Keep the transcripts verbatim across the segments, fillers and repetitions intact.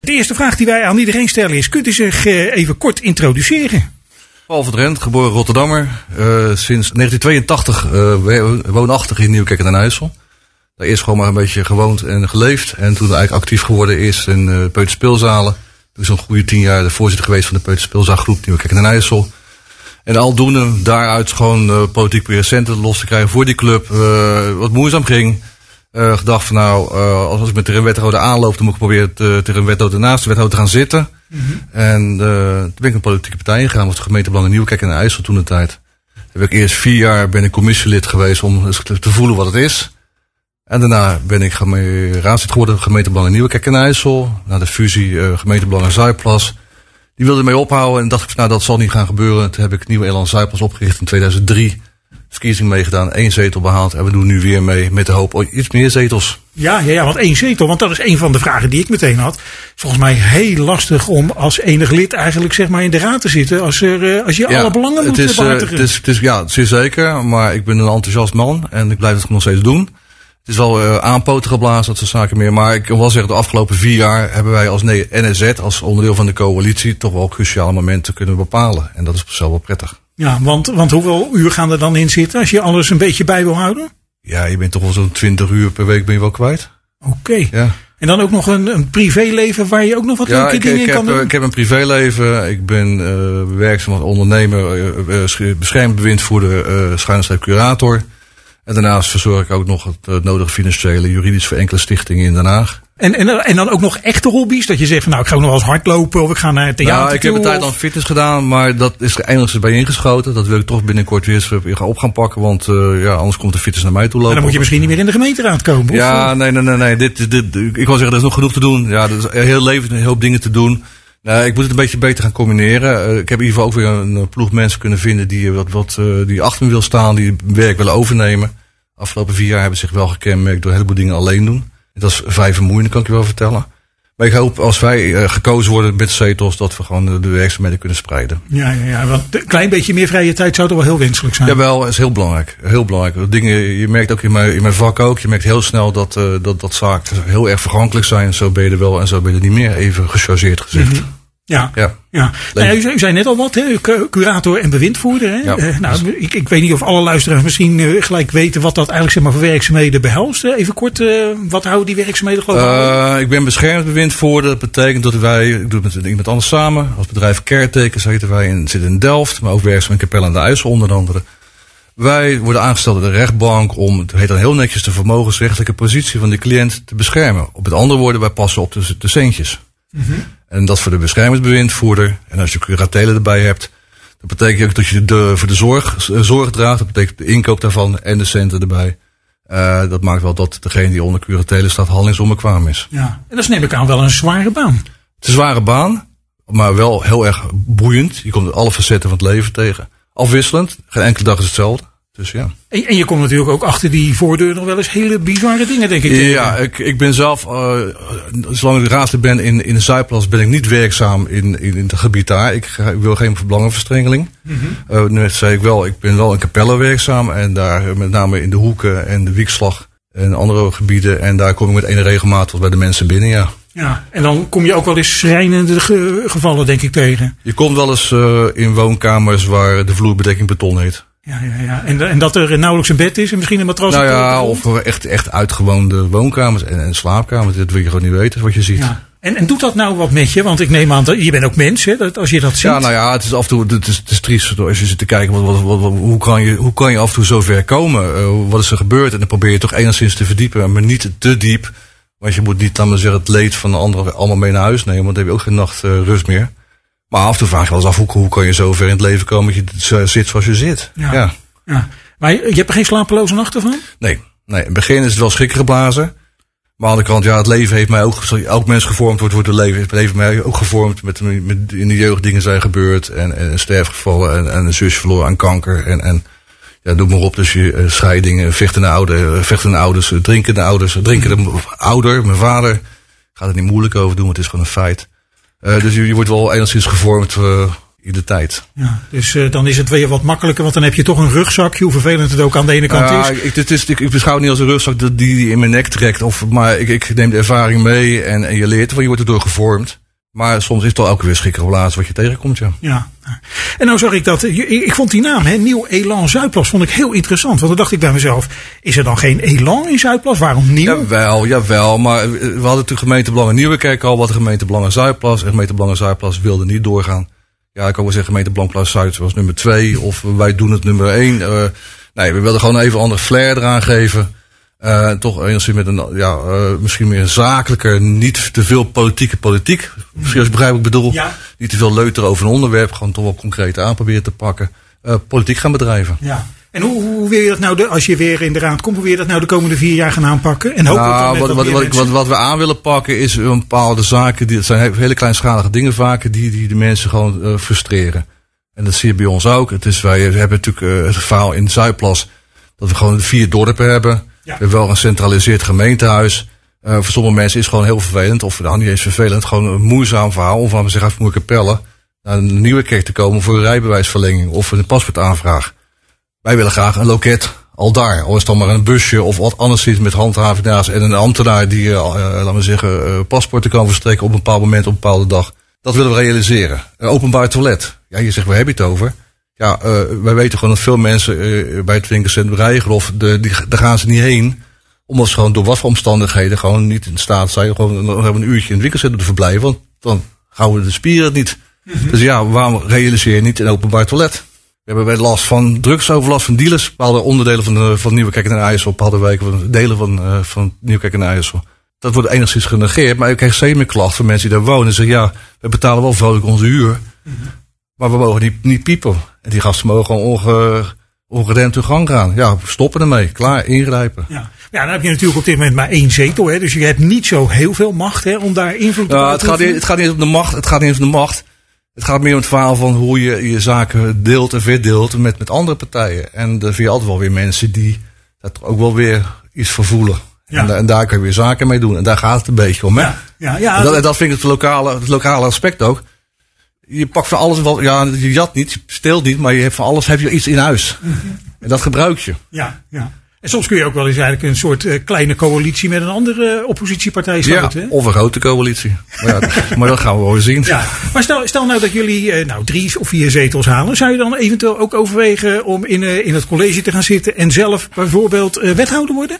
De eerste vraag die wij aan iedereen stellen is, kunt u zich uh, even kort introduceren? Paul van Drent, geboren Rotterdammer. Uh, sinds negentien tweeëntachtig uh, woonachtig in Nieuwekerk aan den IJssel. Daar eerst gewoon maar een beetje gewoond en geleefd. En toen eigenlijk actief geworden is in uh, peuterspeelzalen. Toen is zo'n goede tien jaar de voorzitter geweest van de peuterspeelzaalgroep Nieuwekerk aan den IJssel. En aldoende daaruit gewoon uh, politiek proberen centen los te krijgen voor die club. Uh, wat moeizaam ging. Uh, gedacht van nou, uh, als ik met de wethouder aanloop, dan moet ik proberen te, tegen een wethouder naast de wethouder te gaan zitten. Mm-hmm. En uh, toen ben ik een politieke partij ingegaan, was de gemeentebelang in Nieuwekerk aan den IJssel toen de tijd. Toen heb ik eerst vier jaar ben ik commissielid geweest om te voelen wat het is. En daarna ben ik raadslid geworden, gemeentebelang in Nieuwekerk aan den IJssel. Na de fusie uh, gemeentebelang in Zuidplas. Die wilde mee ophouden en dacht ik van nou dat zal niet gaan gebeuren. Toen heb ik Nieuwe Elan Zuidplas opgericht in tweeduizend drie. Verkiezing meegedaan, één zetel behaald en we doen nu weer mee met de hoop oh, iets meer zetels. Ja, ja, ja, want één zetel, want dat is een van de vragen die ik meteen had. Volgens mij heel lastig om als enig lid eigenlijk zeg maar in de raad te zitten als, er, als je ja, alle belangen moet is, behartigen. Uh, het is, het is, ja, zeer zeker, maar ik ben een enthousiast man en ik blijf het nog steeds doen. Het is wel uh, aanpoten geblazen, dat soort zaken meer. Maar ik kan wel zeggen, de afgelopen vier jaar hebben wij als N S Z, als onderdeel van de coalitie, toch wel cruciale momenten kunnen bepalen. En dat is zelf wel prettig. Ja, want, want hoeveel uur gaan er dan in zitten als je alles een beetje bij wil houden? Ja, je bent toch wel zo'n twintig uur per week ben je wel kwijt. Oké. Okay. Ja. En dan ook nog een, een privéleven waar je ook nog wat ja, leuke ik, dingen ik in kan heb, doen? ik heb een privéleven. Ik ben uh, werkzaam als ondernemer, uh, uh, beschermd bewindvoerder, uh, schuine curator. En daarnaast verzorg ik ook nog het uh, nodige financiële, juridisch voor enkele stichtingen in Den Haag. En, en, en dan ook nog echte hobby's? Dat je zegt van nou ik ga ook nog wel eens hardlopen of ik ga naar het theater. Nou, ik heb een tijd lang fitness gedaan, maar dat is er eindelijk bij ingeschoten. Dat wil ik toch binnenkort weer eens op gaan pakken, want uh, ja, anders komt de fitness naar mij toe lopen. En dan moet je misschien niet meer in de gemeenteraad komen. Ja, nee, nee, nee, nee. Dit, dit, ik wil zeggen, er is nog genoeg te doen. Ja, er is een heel leven, een hoop dingen te doen. Nou, ik moet het een beetje beter gaan combineren. Uh, ik heb in ieder geval ook weer een ploeg mensen kunnen vinden die wat, wat, uh, die achter me wil staan, die werk willen overnemen. De afgelopen vier jaar hebben zich wel gekenmerkt door een heleboel dingen alleen doen. Dat is vrij vermoeiend, kan ik je wel vertellen. Maar ik hoop als wij uh, gekozen worden met zetels, dat we gewoon de, de werkzaamheden kunnen spreiden. Ja, ja, ja, want een klein beetje meer vrije tijd zou toch wel heel wenselijk zijn. Jawel, dat is heel belangrijk. Heel belangrijk. Dingen, je merkt ook in mijn, in mijn vak ook, je merkt heel snel dat, uh, dat, dat zaken heel erg vergankelijk zijn. Zo ben je er wel en zo ben je er niet meer, even gechargeerd gezegd. Mm-hmm. Ja, ja. ja. Nou, ja, u, u zei net al wat, hè? Curator en bewindvoerder. Hè? Ja. Uh, nou, ik, ik weet niet of alle luisteraars misschien uh, gelijk weten wat dat eigenlijk zeg maar, voor werkzaamheden behelst. Uh, even kort, uh, wat houden die werkzaamheden geloof ik? Uh, ik ben beschermd bewindvoerder. Dat betekent dat wij, ik doe het met iemand anders samen. Als bedrijf Caretakers heten wij, in, zitten in Delft, maar ook werkzaam in Capelle aan den IJssel onder andere. Wij worden aangesteld door de rechtbank om, het heet dan heel netjes, de vermogensrechtelijke positie van de cliënt te beschermen. Op met andere woorden, wij passen op de, de centjes. Mm-hmm. En dat voor de beschermingsbewindvoerder. En als je curatelen erbij hebt, dat betekent ook dat je de, voor de zorg, zorg draagt. Dat betekent de inkoop daarvan en de centen erbij. Uh, dat maakt wel dat degene die onder curatelen staat handelingsonbekwaam is. Ja, en dat is neem ik aan wel een zware baan. Het is een zware baan, maar wel heel erg boeiend. Je komt alle facetten van het leven tegen. Afwisselend, geen enkele dag is hetzelfde. Dus ja. En, en je komt natuurlijk ook achter die voordeur nog wel eens hele bizarre dingen, denk ik. Ja, ik, ik ben zelf, uh, zolang ik raadslid ben in, in de Zuidplas, ben ik niet werkzaam in, in, in het gebied daar. Ik, ik wil geen belangenverstrengeling. Mm-hmm. Uh, net zei ik wel, ik ben wel in Capelle werkzaam en daar met name in de Hoeken en de Wiekslag en andere gebieden. En daar kom ik met enige regelmaat bij de mensen binnen, ja. Ja, en dan kom je ook wel eens schrijnende ge- gevallen, denk ik, tegen. Je komt wel eens uh, in woonkamers waar de vloerbedekking beton heet. Ja, ja, ja. En, en dat er nauwelijks een bed is en misschien een matras. Nou ja, of echt, echt uitgewoonde woonkamers en, en slaapkamers. Dat wil je gewoon niet weten wat je ziet. Ja. En, en doet dat nou wat met je? Want ik neem aan, dat je bent ook mens, hè, dat, als je dat ziet. Ja, nou ja, het is af en toe, het is, het is triest als je zit te kijken, wat, wat, wat, wat, hoe, kan je, hoe kan je af en toe zo ver komen? Uh, wat is er gebeurd? En dan probeer je toch enigszins te verdiepen, maar niet te diep. Want je moet niet, laat maar zeggen, het leed van de anderen allemaal mee naar huis nemen, want dan heb je ook geen nacht uh, rust meer. Maar af en toe vraag je wel eens af, hoe, hoe kan je zo ver in het leven komen dat je zit zoals je zit? Ja. ja. Ja. Maar je hebt er geen slapeloze nachten van? Nee, nee. In het begin is het wel schrikken geblazen. Maar aan de andere kant, ja, het leven heeft mij ook, elk mens gevormd wordt, wordt het leven, het leven mij ook gevormd. Met, met, in de jeugd dingen zijn gebeurd en, en sterfgevallen en, en een zusje verloren aan kanker en, en ja, doe maar op. Dus je uh, scheidingen, vechtende ouders, vechtende ouders, drinkende ouders, drinkende ouder, mijn vader. Ik ga er niet moeilijk over doen, want het is gewoon een feit. Uh, dus je, je wordt wel enigszins gevormd uh, in de tijd. Ja, dus uh, dan is het weer wat makkelijker, want dan heb je toch een rugzakje, hoe vervelend het ook aan de ene kant uh, is. Ik, het is ik, ik beschouw het niet als een rugzak die, die in mijn nek trekt, of, maar ik, ik neem de ervaring mee en, en je leert ervan, je wordt erdoor gevormd. Maar soms is het toch elke weer schrikken relatie wat je tegenkomt, ja. Ja. En nou zag ik dat, ik vond die naam, hè, Nieuw Elan Zuidplas, vond ik heel interessant. Want dan dacht ik bij mezelf, is er dan geen elan in Zuidplas? Waarom nieuw? Jawel, jawel. Maar we hadden de gemeentebelangen Nieuwekerk al, wat de gemeentebelangen Zuidplas. En gemeentebelangen Zuidplas wilde niet doorgaan. Ja, ik kan wel zeggen gemeentebelang Zuid was nummer twee. Of wij doen het nummer één. Uh, nee, we wilden gewoon even een andere flair eraan geven. Uh, toch enigszins met een, ja, uh, misschien meer zakelijker, niet te veel politieke politiek. Misschien als je begrijpt wat ik bedoel. Ja. Niet te veel leuter over een onderwerp, gewoon toch wel concreet aan proberen te pakken. Uh, politiek gaan bedrijven. Ja. En hoe, hoe wil je dat nou, de, als je weer in de raad komt, hoe wil je dat nou de komende vier jaar gaan aanpakken? En hopelijk nou, wat, wat, wat, wat, wat we aan willen pakken is een bepaalde zaken, die, het zijn hele kleinschalige dingen vaak, die, die de mensen gewoon uh, frustreren. En dat zie je bij ons ook. Het is, wij hebben natuurlijk uh, het verhaal in Zuidplas, dat we gewoon vier dorpen hebben. Ja. We hebben wel een gecentraliseerd gemeentehuis. Uh, voor sommige mensen is het gewoon heel vervelend, of nou niet eens vervelend, gewoon een moeizaam verhaal, om van zeggen uit Moerkapelle naar een Nieuwekerk te komen voor een rijbewijsverlenging of een paspoortaanvraag. Wij willen graag een loket al daar. Al is het dan maar een busje of wat anders iets met handhaving naast en een ambtenaar die, uh, uh, laten we zeggen, uh, paspoorten kan verstrekken op een bepaald moment, op een bepaalde dag. Dat willen we realiseren. Een openbaar toilet. Ja, je zegt, waar heb je het over? Ja, uh, wij weten gewoon dat veel mensen uh, bij het winkelcentrum Rijgerhof, de, die, daar gaan ze niet heen. Omdat ze gewoon door wat voor omstandigheden gewoon niet in staat zijn. Gewoon nog even een uurtje in het winkelcentrum te verblijven. Want dan houden de spieren het niet. Mm-hmm. Dus ja, waarom realiseer je niet een openbaar toilet? We hebben bij last van drugsoverlast van dealers. Bepaalde onderdelen van, de, van Nieuwekerk en IJssel. Bepaalde wijken, delen van, uh, van Nieuwekerk en IJssel. Dat wordt enigszins genegeerd. Maar ik krijg steeds meer klachten van mensen die daar wonen. En zeggen, ja, we betalen wel vrolijk onze huur. Mm-hmm. Maar we mogen niet, niet piepen. En die gasten mogen gewoon onge, ongeremd hun gang gaan. Ja, stoppen ermee. Klaar, ingrijpen. Ja. Ja, dan heb je natuurlijk op dit moment maar één zetel. Hè, dus je hebt niet zo heel veel macht, hè, om daar invloed te ja, het gaat niet, het gaat niet om de macht. Het gaat niet om de macht. Het gaat meer om het verhaal van hoe je je zaken deelt en verdeelt met, met andere partijen. En dan vind je altijd wel weer mensen die daar ook wel weer iets voor voelen. Ja. En, en daar kun je weer zaken mee doen. En daar gaat het een beetje om. Hè? Ja, ja, ja, en dat, en dat vind ik het lokale, het lokale aspect ook. Je pakt van alles wat, ja, je jat niet, je steelt niet, maar je hebt van alles heb je iets in huis. Mm-hmm. En dat gebruik je. Ja, ja. En soms kun je ook wel eens eigenlijk een soort uh, kleine coalitie met een andere uh, oppositiepartij sluiten. Ja, hè? Of een grote coalitie. Maar, ja, maar dat gaan we wel zien. Ja, maar stel, stel nou dat jullie uh, nou, drie of vier zetels halen. Zou je dan eventueel ook overwegen om in, uh, in het college te gaan zitten en zelf bijvoorbeeld uh, wethouder worden?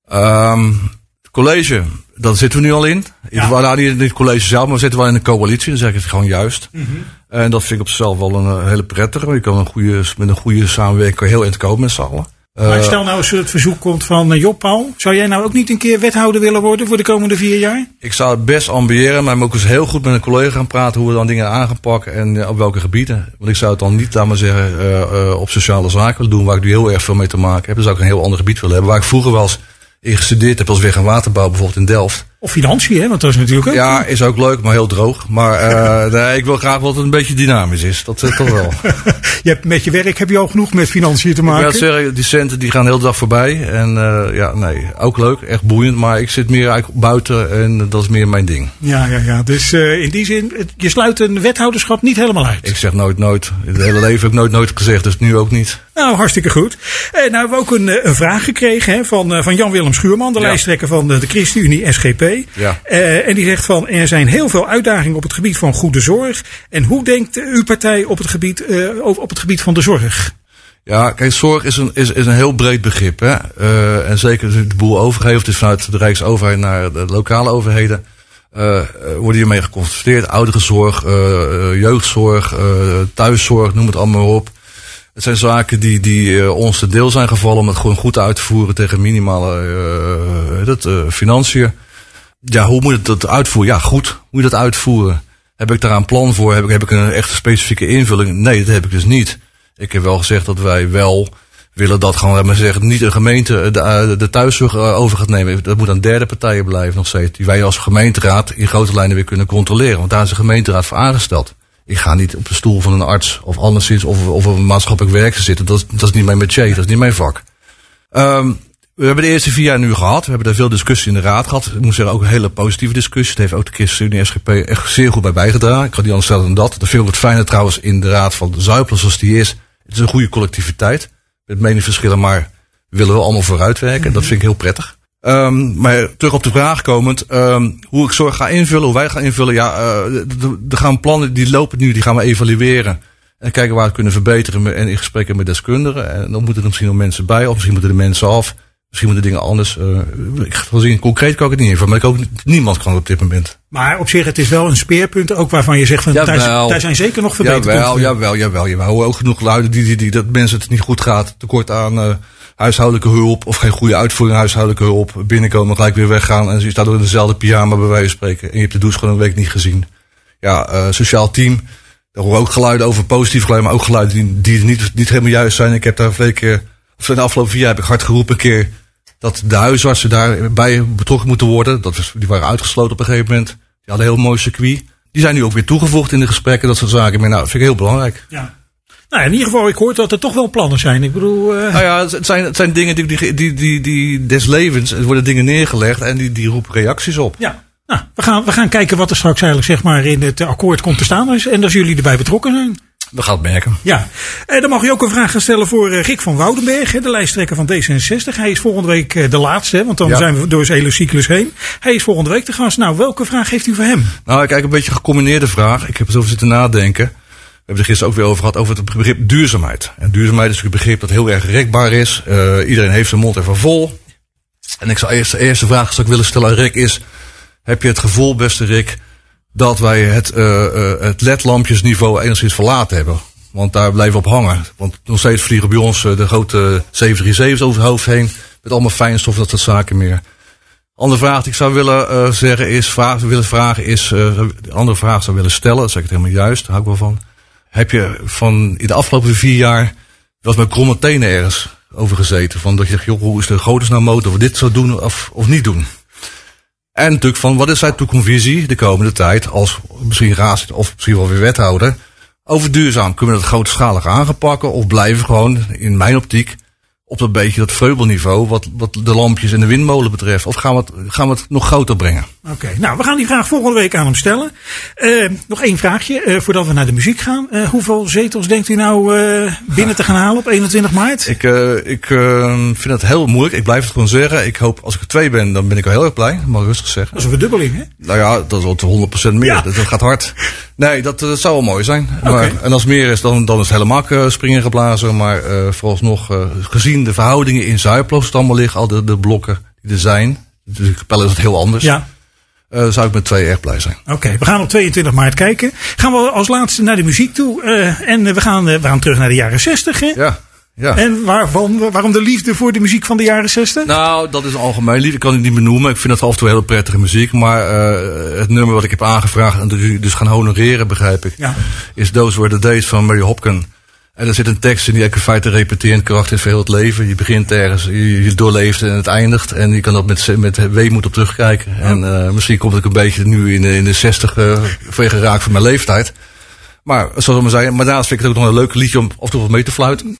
Um, college, dat zitten we nu al in. Ja. We nou, niet in het college zelf, maar we zitten wel in een coalitie. Dan zeg ik het gewoon juist. Mm-hmm. En dat vind ik op zichzelf wel een uh, hele prettige. Je kan een goede, met een goede samenwerking heel eind komen met z'n allen. Maar uh, stel nou als het verzoek komt van uh, Job Paul. Zou jij nou ook niet een keer wethouder willen worden voor de komende vier jaar? Ik zou het best ambiëren, maar ik moet ook eens heel goed met een collega gaan praten hoe we dan dingen aan gaan pakken en uh, op welke gebieden. Want ik zou het dan niet, laat maar zeggen, uh, uh, op sociale zaken willen doen waar ik nu heel erg veel mee te maken heb. Dan zou ik een heel ander gebied willen hebben. Waar ik vroeger wel eens in gestudeerd heb als weg- en waterbouw bijvoorbeeld in Delft. Of financiën, hè? Want dat is natuurlijk ook. Ja, is ook leuk, maar heel droog. Maar uh, nee, ik wil graag wat het een beetje dynamisch is. Dat uh, toch wel. Je hebt met je werk heb je al genoeg met financiën te maken. Ik wil zeggen, die centen die gaan de hele dag voorbij. En uh, ja, nee, ook leuk, echt boeiend. Maar ik zit meer eigenlijk buiten en dat is meer mijn ding. Ja, ja, ja. Dus uh, in die zin, je sluit een wethouderschap niet helemaal uit. Ik zeg nooit, nooit. Het hele leven heb ik nooit, nooit gezegd, dus nu ook niet. Nou, hartstikke goed. Uh, nou hebben we ook een, een vraag gekregen hè, van, uh, van Jan-Willem Schuurman, de ja. lijsttrekker van de, de ChristenUnie S G P. Ja. Uh, en die zegt van, er zijn heel veel uitdagingen op het gebied van goede zorg. En hoe denkt uw partij op het gebied, uh, op het gebied van de zorg? Ja, kijk, zorg is een, is, is een heel breed begrip. Hè? Uh, en zeker de boel overgeeft, dus vanuit de Rijksoverheid naar de lokale overheden. Uh, worden hiermee geconfronteerd. Ouderenzorg, uh, jeugdzorg, uh, thuiszorg, noem het allemaal op. Het zijn zaken die, die uh, ons te deel zijn gevallen om het gewoon goed uit te voeren tegen minimale uh, dat, uh, financiën. Ja, hoe moet ik dat uitvoeren? Ja, goed. Hoe moet je dat uitvoeren? Heb ik daar een plan voor? Heb ik, heb ik een echte specifieke invulling? Nee, dat heb ik dus niet. Ik heb wel gezegd dat wij wel willen dat gewoon, laat maar zeggen, niet een gemeente de, de thuiszorg over gaat nemen. Dat moet aan derde partijen blijven nog steeds. Die wij als gemeenteraad in grote lijnen weer kunnen controleren. Want daar is de gemeenteraad voor aangesteld. Ik ga niet op de stoel van een arts of anderszins of, of een maatschappelijk werker zitten. Dat, dat is niet mijn métier, dat is niet mijn vak. Um, We hebben de eerste vier jaar nu gehad. We hebben daar veel discussie in de raad gehad. Ik moet zeggen, ook een hele positieve discussie. Het heeft ook de ChristenUnie S G P echt zeer goed bij bijgedragen. Ik kan niet anders stellen dan dat. De veel wat fijner trouwens in de raad van de Zuipel zoals die is. Het is een goede collectiviteit. Met meningsverschillen, maar we willen wel allemaal vooruitwerken. Mm-hmm. Dat vind ik heel prettig. Um, maar terug op de vraag komend. Um, hoe ik zorg ga invullen, hoe wij gaan invullen. Ja, uh, er gaan plannen, die lopen nu, die gaan we evalueren. En kijken waar we het kunnen verbeteren en in gesprekken met deskundigen. En dan moeten er misschien nog mensen bij, of misschien moeten de mensen af. Misschien moeten dingen anders. Uh, ik ga zien, concreet kan ik het niet invullen, maar ik ook niemand kan op dit moment. Maar op zich, het is wel een speerpunt, ook waarvan je zegt van daar, daar zijn zeker nog verbeterpunten. Jawel, jawel, jawel, jawel. We ook genoeg geluiden die, die, die, dat mensen het niet goed gaat. Tekort aan uh, huishoudelijke hulp of geen goede uitvoering huishoudelijke hulp. Binnenkomen, gelijk weer weggaan en je staat door in dezelfde pyjama bij wijze van spreken. En je hebt de douche gewoon een week niet gezien. Ja, uh, sociaal team. Daar horen ook geluiden over, positief geluiden, maar ook geluiden die, die niet, niet helemaal juist zijn. Ik heb daar verleden keer, of in de afgelopen vier jaar heb ik hard geroepen een keer dat de huisartsen daarbij betrokken moeten worden. Dat was, die waren uitgesloten op een gegeven moment. Die hadden een heel mooi circuit. Die zijn nu ook weer toegevoegd in de gesprekken, dat soort zaken. Maar nou, dat vind ik heel belangrijk. Ja. Nou, in ieder geval, ik hoor dat er toch wel plannen zijn. Ik bedoel... Uh... Nou ja, het zijn, het zijn dingen die, die, die, die, die des levens, er worden dingen neergelegd en die, die roepen reacties op. Ja. Nou, we gaan, we gaan kijken wat er straks eigenlijk zeg maar in het akkoord komt te staan. En als jullie erbij betrokken zijn. We gaan het merken. Ja, en dan mag je ook een vraag gaan stellen voor Rick van Woudenberg, de lijsttrekker van D zesenzestig. Hij is volgende week de laatste, want dan ja. zijn we door zijn hele cyclus heen. Hij is volgende week de gast. Nou, welke vraag heeft u voor hem? Nou, ik kijk een beetje een gecombineerde vraag. Ik heb er over zitten nadenken. We hebben het gisteren ook weer over gehad over het begrip duurzaamheid. En duurzaamheid is natuurlijk een begrip dat heel erg rekbaar is. Uh, iedereen heeft zijn mond ervan vol. En ik zou eerst, de eerste vraag die ik willen stellen aan Rick is: heb je het gevoel, beste Rick, dat wij het, uh, uh, het L E D-lampjesniveau enigszins verlaten hebben? Want daar blijven we op hangen. Want nog steeds vliegen bij ons uh, de grote zeven drie zeven's over het hoofd heen. Met allemaal fijnstof en dat soort zaken meer. Andere vraag die ik zou willen uh, zeggen is, vraag, willen vragen is, uh, de andere vraag zou willen stellen, dat zeg ik helemaal juist, daar hou ik wel van. Heb je van in de afgelopen vier jaar was met kromme tenen ergens over gezeten? Van dat je zegt, joh, hoe is de godsnaam mogelijk dat we dit zo doen of, of niet doen? En natuurlijk van, wat is zijn toekomstvisie de komende tijd, als misschien raad of misschien wel weer wethouder, over duurzaam? Kunnen we dat grootschalig aangepakken of blijven we gewoon, in mijn optiek, op dat beetje dat vreubelniveau wat, wat de lampjes en de windmolen betreft? Of gaan we het, gaan we het nog groter brengen? Oké, okay, nou we gaan die vraag volgende week aan hem stellen. Uh, nog één vraagje, uh, voordat we naar de muziek gaan. Uh, hoeveel zetels denkt u nou uh, binnen te gaan halen op eenentwintig maart? Ik, uh, ik uh, vind het heel moeilijk. Ik blijf het gewoon zeggen. Ik hoop, als ik er twee ben, dan ben ik wel heel erg blij. Dat mag ik rustig zeggen. Dat is een verdubbeling, hè? Nou ja, dat is wel honderd procent meer. Ja. Dat, dat gaat hard. Nee, dat, dat zou wel mooi zijn. Okay. Maar, en als het meer is, dan, dan is het helemaal uh, springen geblazen. Maar uh, vooralsnog, uh, gezien de verhoudingen in Zuipel, het allemaal liggen, al de, de blokken die er zijn. Dus in Capelle is het heel anders. Ja. Uh, zou ik met twee erg blij zijn. Oké, okay, we gaan op tweeëntwintig maart kijken. Gaan we als laatste naar de muziek toe. Uh, en we gaan, uh, we gaan terug naar de jaren zestig, hè? Ja. Ja. En waarom, waarom de liefde voor de muziek van de jaren zestig? Nou, dat is algemeen liefde. Ik kan het niet benoemen. Ik vind het af en toe heel prettige muziek. Maar uh, het nummer wat ik heb aangevraagd en dus, dus gaan honoreren, begrijp ik, ja. is Those Were the Days van Mary Hopkin. En er zit een tekst in die ik in feite repeterend karakter is voor heel het leven. Je begint ergens, je, je doorleeft en het eindigt. En je kan dat met, met weemoed op terugkijken. Ja. En uh, misschien komt ik een beetje nu in de, in de zestig uh, vanwege raak van mijn leeftijd. Maar zoals ik maar zei, maar daarnaast vind ik het ook nog een leuk liedje om af en toe wat mee te fluiten.